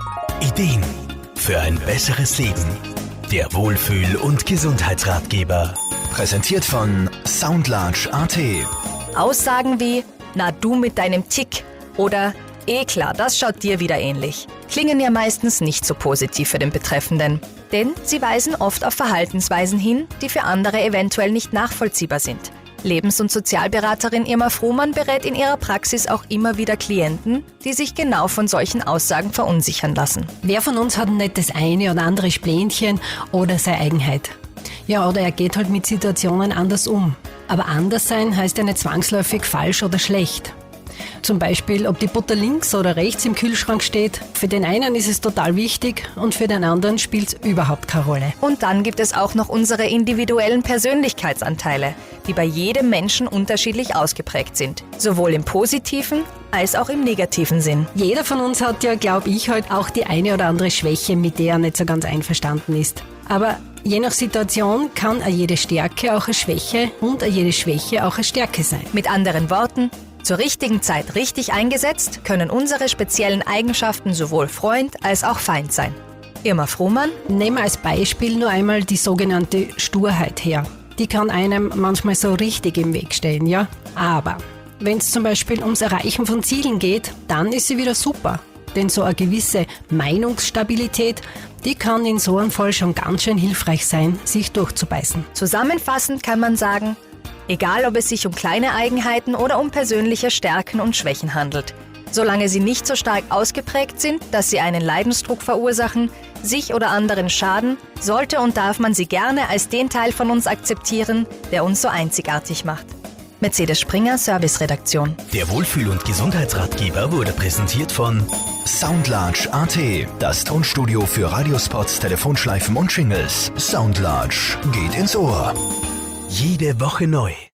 Ideen für ein besseres Leben. Der Wohlfühl- und Gesundheitsratgeber. Präsentiert von Soundlarge.at. Aussagen wie, na du mit deinem Tick oder klar, das schaut dir wieder ähnlich, klingen ja meistens nicht so positiv für den Betreffenden. Denn sie weisen oft auf Verhaltensweisen hin, die für andere eventuell nicht nachvollziehbar sind. Lebens- und Sozialberaterin Irma Frumann berät in ihrer Praxis auch immer wieder Klienten, die sich genau von solchen Aussagen verunsichern lassen. Wer von uns hat nicht das eine oder andere Splänchen oder seine Eigenheit? Ja, oder er geht halt mit Situationen anders um. Aber anders sein heißt ja nicht zwangsläufig falsch oder schlecht. Zum Beispiel, ob die Butter links oder rechts im Kühlschrank steht. Für den einen ist es total wichtig und für den anderen spielt es überhaupt keine Rolle. Und dann gibt es auch noch unsere individuellen Persönlichkeitsanteile, die bei jedem Menschen unterschiedlich ausgeprägt sind. Sowohl im positiven als auch im negativen Sinn. Jeder von uns hat ja, glaube ich, halt auch die eine oder andere Schwäche, mit der er nicht so ganz einverstanden ist. Aber je nach Situation kann jede Stärke auch eine Schwäche und jede Schwäche auch eine Stärke sein. Mit anderen Worten, zur richtigen Zeit richtig eingesetzt, können unsere speziellen Eigenschaften sowohl Freund als auch Feind sein. Irma Frumann. Nehmen wir als Beispiel nur einmal die sogenannte Sturheit her. Die kann einem manchmal so richtig im Weg stehen, ja? Aber wenn es zum Beispiel ums Erreichen von Zielen geht, dann ist sie wieder super. Denn so eine gewisse Meinungsstabilität, die kann in so einem Fall schon ganz schön hilfreich sein, sich durchzubeißen. Zusammenfassend kann man sagen, egal ob es sich um kleine Eigenheiten oder um persönliche Stärken und Schwächen handelt. Solange sie nicht so stark ausgeprägt sind, dass sie einen Leidensdruck verursachen, sich oder anderen schaden, sollte und darf man sie gerne als den Teil von uns akzeptieren, der uns so einzigartig macht. Mercedes Springer, Serviceredaktion. Der Wohlfühl- und Gesundheitsratgeber wurde präsentiert von Soundlarge.at. Das Tonstudio für Radiospots, Telefonschleifen und Jingles. Soundlarge geht ins Ohr. Jede Woche neu.